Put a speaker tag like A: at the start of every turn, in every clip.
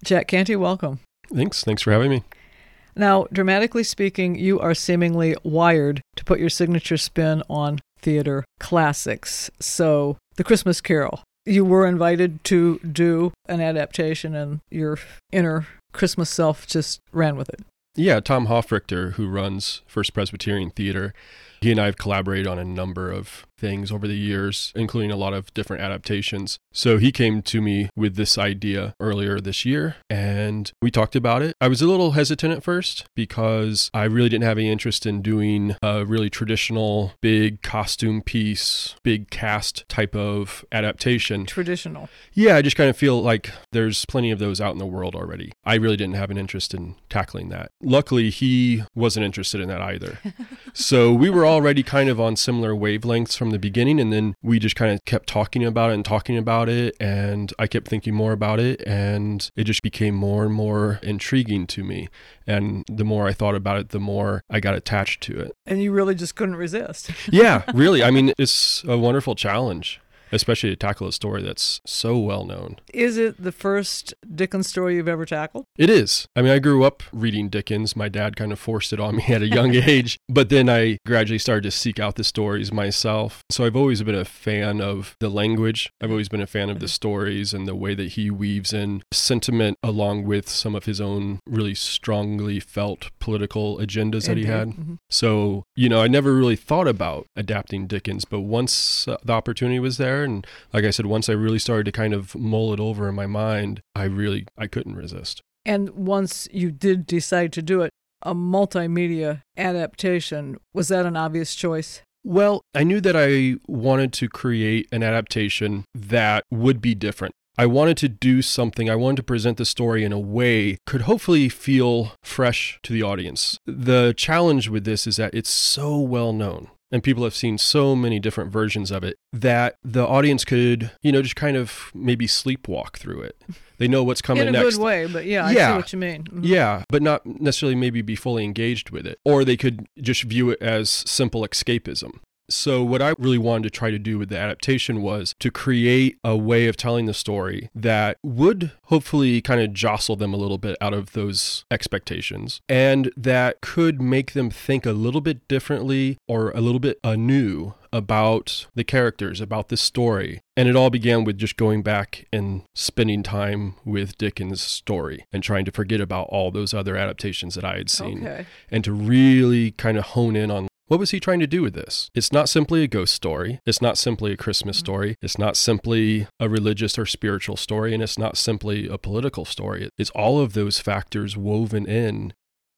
A: Jack Canty, welcome.
B: Thanks for having me.
A: Now, dramatically speaking, you are seemingly wired to put your signature spin on theater classics. So, The Christmas Carol. You were invited to do an adaptation, and your inner Christmas self just ran with it.
B: Yeah, Tom Hofrichter, who runs First Presbyterian Theater, he and I have collaborated on a number of things over the years, including a lot of different adaptations. So he came to me with this idea earlier this year, and we talked about it. I was a little hesitant at first because I really didn't have any interest in doing a really traditional, big costume piece, big cast type of adaptation.
A: Traditional.
B: Yeah, I just kind of feel like there's plenty of those out in the world already. I really didn't have an interest in tackling that. Luckily, he wasn't interested in that either. So we were already kind of on similar wavelengths from the beginning, and then we just kind of kept talking about it, and I kept thinking more about it, and it just became more and more intriguing to me. And the more I thought about it, the more I got attached to it.
A: And you really just couldn't resist.
B: Yeah, really. I mean, it's a wonderful challenge, especially to tackle a story that's so well known.
A: Is it the first Dickens story you've ever tackled?
B: It is. I mean, I grew up reading Dickens. My dad kind of forced it on me at a young age, but then I gradually started to seek out the stories myself. So I've always been a fan of the language. I've always been a fan of the stories and the way that he weaves in sentiment along with some of his own really strongly felt political agendas that he had. Mm-hmm. So, I never really thought about adapting Dickens, but once the opportunity was there, and like I said, once I really started to kind of mull it over in my mind, I couldn't resist.
A: And once you did decide to do it, a multimedia adaptation, was that an obvious choice?
B: Well, I knew that I wanted to create an adaptation that would be different. I wanted to do something, I wanted to present the story in a way could hopefully feel fresh to the audience. The challenge with this is that it's so well known, and people have seen so many different versions of it, that the audience could, just kind of maybe sleepwalk through it. They know what's coming next.
A: In a good way, but I see what you mean. Mm-hmm.
B: Yeah, but not necessarily maybe be fully engaged with it. Or they could just view it as simple escapism. So what I really wanted to try to do with the adaptation was to create a way of telling the story that would hopefully kind of jostle them a little bit out of those expectations, and that could make them think a little bit differently or a little bit anew about the characters, about the story. And it all began with just going back and spending time with Dickens' story and trying to forget about all those other adaptations that I had seen.
A: Okay.
B: And to really kind of hone in on what was he trying to do with this? It's not simply a ghost story. It's not simply a Christmas story. It's not simply a religious or spiritual story. And it's not simply a political story. It's all of those factors woven in.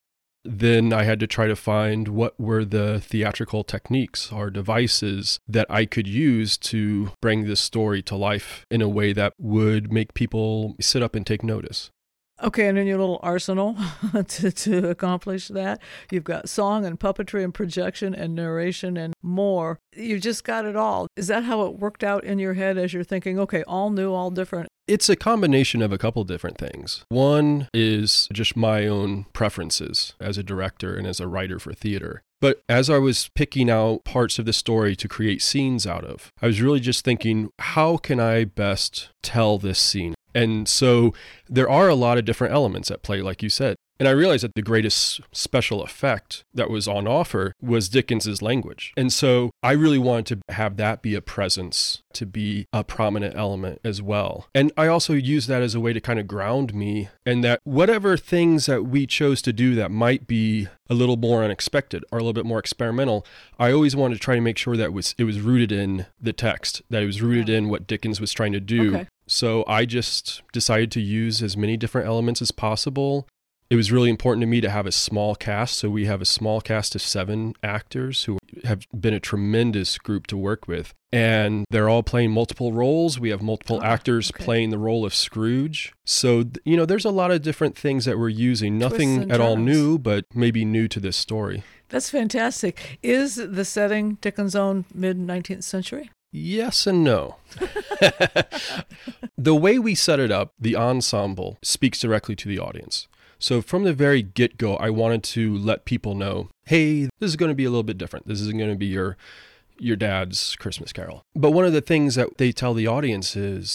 B: Then I had to try to find what were the theatrical techniques or devices that I could use to bring this story to life in a way that would make people sit up and take notice.
A: Okay, and in your little arsenal to accomplish that, you've got song and puppetry and projection and narration and more. You just got it all. Is that how it worked out in your head as you're thinking, okay, all new, all different?
B: It's a combination of a couple different things. One is just my own preferences as a director and as a writer for theater. But as I was picking out parts of the story to create scenes out of, I was really just thinking, how can I best tell this scene? And so there are a lot of different elements at play, like you said. And I realized that the greatest special effect that was on offer was Dickens's language. And so I really wanted to have that be a presence, to be a prominent element as well. And I also used that as a way to kind of ground me, and that whatever things that we chose to do that might be a little more unexpected or a little bit more experimental, I always wanted to try to make sure that it was rooted in the text, that it was rooted in what Dickens was trying to do.
A: Okay.
B: So I just decided to use as many different elements as possible. It was really important to me to have a small cast. So we have a small cast of 7 actors who have been a tremendous group to work with. And they're all playing multiple roles. We have multiple actors playing the role of Scrooge. So, there's a lot of different things that we're using. Nothing at all new, but maybe new to this story.
A: That's fantastic. Is the setting Dickens' own mid-19th century?
B: Yes and no. The way we set it up, the ensemble speaks directly to the audience. So from the very get-go, I wanted to let people know, hey, this is going to be a little bit different. This isn't going to be your dad's Christmas Carol. But one of the things that they tell the audience is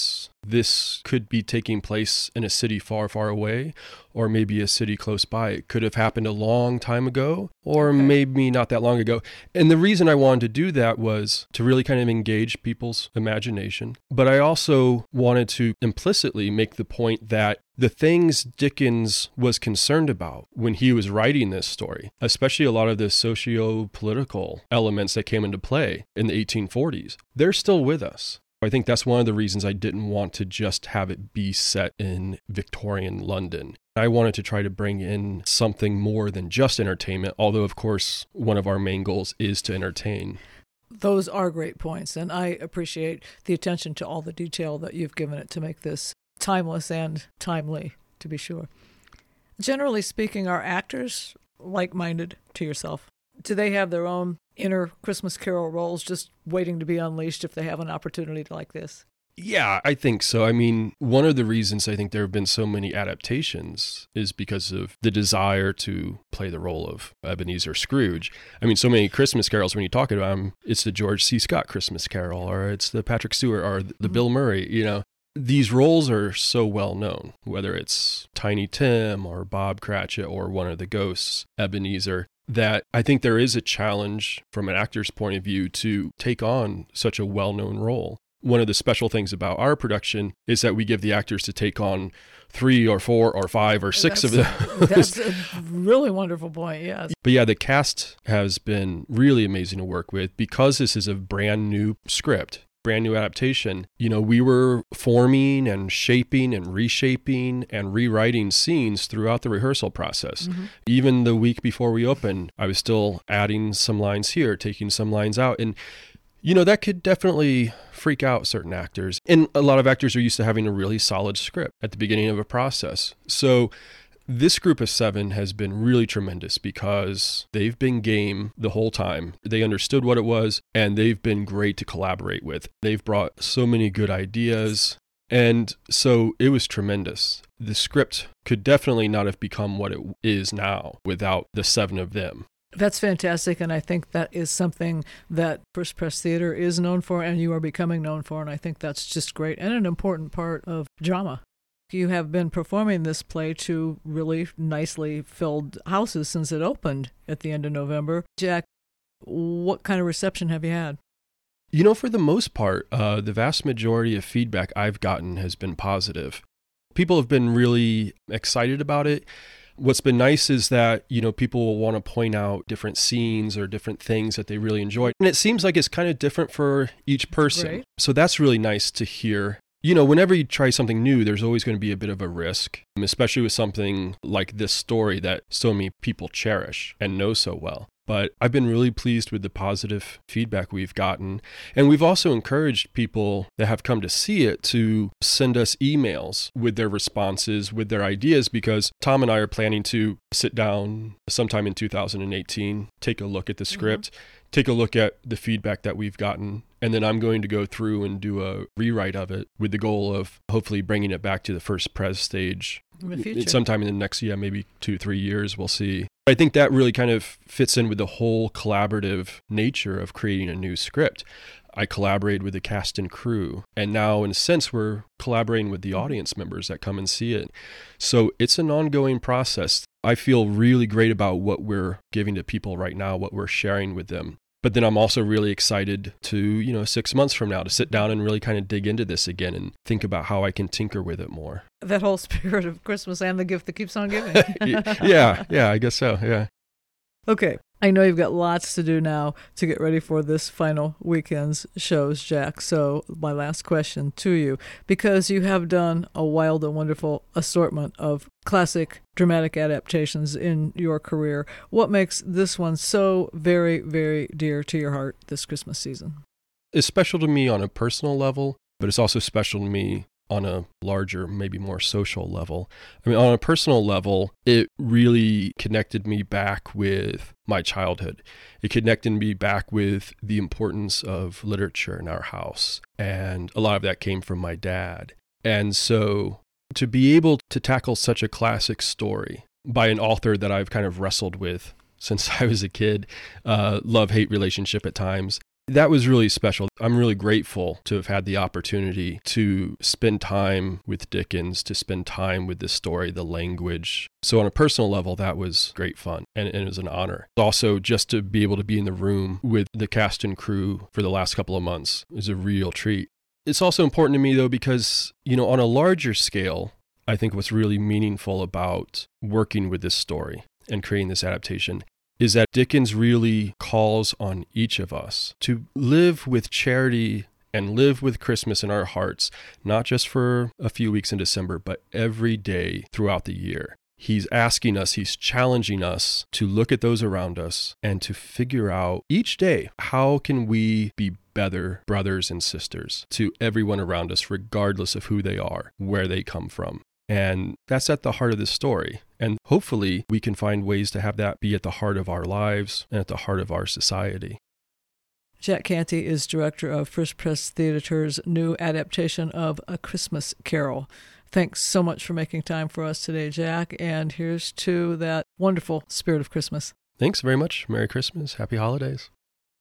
B: this could be taking place in a city far, far away, or maybe a city close by. It could have happened a long time ago, or maybe not that long ago. And the reason I wanted to do that was to really kind of engage people's imagination. But I also wanted to implicitly make the point that the things Dickens was concerned about when he was writing this story, especially a lot of the socio-political elements that came into play in the 1840s, they're still with us. I think that's one of the reasons I didn't want to just have it be set in Victorian London. I wanted to try to bring in something more than just entertainment, although, of course, one of our main goals is to entertain.
A: Those are great points, and I appreciate the attention to all the detail that you've given it to make this timeless and timely, to be sure. Generally speaking, are actors like-minded to yourself? Do they have their own inner Christmas Carol roles just waiting to be unleashed if they have an opportunity like this?
B: Yeah, I think so. I mean, one of the reasons I think there have been so many adaptations is because of the desire to play the role of Ebenezer Scrooge. I mean, so many Christmas carols, when you talk about them, it's the George C. Scott Christmas Carol, or it's the Patrick Stewart, or the Bill Murray, you know. These roles are so well known, whether it's Tiny Tim or Bob Cratchit or one of the ghosts, Ebenezer, that I think there is a challenge from an actor's point of view to take on such a well-known role. One of the special things about our production is that we give the actors to take on 3 or 4 or 5 or 6 of them.
A: That's a really wonderful point, yes.
B: But yeah, the cast has been really amazing to work with because this is a brand new script. Brand new adaptation. You know, we were forming and shaping and reshaping and rewriting scenes throughout the rehearsal process. Mm-hmm. Even the week before we opened, I was still adding some lines here, taking some lines out. And, you know, that could definitely freak out certain actors. And a lot of actors are used to having a really solid script at the beginning of a process. So this group of 7 has been really tremendous because they've been game the whole time. They understood what it was, and they've been great to collaborate with. They've brought so many good ideas, and so it was tremendous. The script could definitely not have become what it is now without the 7 of them.
A: That's fantastic, and I think that is something that First Press Theater is known for, and you are becoming known for, and I think that's just great and an important part of drama. You have been performing this play to really nicely filled houses since it opened at the end of November. Jack, what kind of reception have you had?
B: You know, for the most part, the vast majority of feedback I've gotten has been positive. People have been really excited about it. What's been nice is that, you know, people will want to point out different scenes or different things that they really enjoy. And it seems like it's kind of different for each person. Right. So that's really nice to hear. You know, whenever you try something new, there's always going to be a bit of a risk, especially with something like this story that so many people cherish and know so well. But I've been really pleased with the positive feedback we've gotten. And we've also encouraged people that have come to see it to send us emails with their responses, with their ideas, because Tom and I are planning to sit down sometime in 2018, take a look at the script, take a look at the feedback that we've gotten, and then I'm going to go through and do a rewrite of it with the goal of hopefully bringing it back to the First Pres stage
A: in the future.
B: Sometime in the next, maybe 2-3 years, we'll see. I think that really kind of fits in with the whole collaborative nature of creating a new script. I collaborated with the cast and crew, and now in a sense we're collaborating with the audience members that come and see it. So it's an ongoing process. I feel really great about what we're giving to people right now, what we're sharing with them. But then I'm also really excited to, 6 months from now to sit down and really kind of dig into this again and think about how I can tinker with it more.
A: That whole spirit of Christmas and the gift that keeps on giving.
B: Yeah, I guess so, yeah.
A: Okay, I know you've got lots to do now to get ready for this final weekend's shows, Jack. So my last question to you, because you have done a wild and wonderful assortment of classic dramatic adaptations in your career, what makes this one so very, very dear to your heart this Christmas season?
B: It's special to me on a personal level, but it's also special to me on a larger, maybe more social level. I mean, on a personal level, it really connected me back with my childhood. It connected me back with the importance of literature in our house. And a lot of that came from my dad. And so to be able to tackle such a classic story by an author that I've kind of wrestled with since I was a kid, love-hate relationship at times, That was really special. I'm really grateful to have had the opportunity to spend time with Dickens, to spend time with this story, the language. So on a personal level, that was great fun, and it was an honor. Also, just to be able to be in the room with the cast and crew for the last couple of months is a real treat. It's also important to me, though, because, on a larger scale, I think what's really meaningful about working with this story and creating this adaptation is that Dickens really calls on each of us to live with charity and live with Christmas in our hearts, not just for a few weeks in December, but every day throughout the year. He's asking us, he's challenging us to look at those around us and to figure out each day, how can we be better brothers and sisters to everyone around us, regardless of who they are, where they come from. And that's at the heart of this story. And hopefully we can find ways to have that be at the heart of our lives and at the heart of our society.
A: Jack Canty is director of First Press Theater's new adaptation of A Christmas Carol. Thanks so much for making time for us today, Jack. And here's to that wonderful spirit of Christmas.
B: Thanks very much. Merry Christmas. Happy holidays.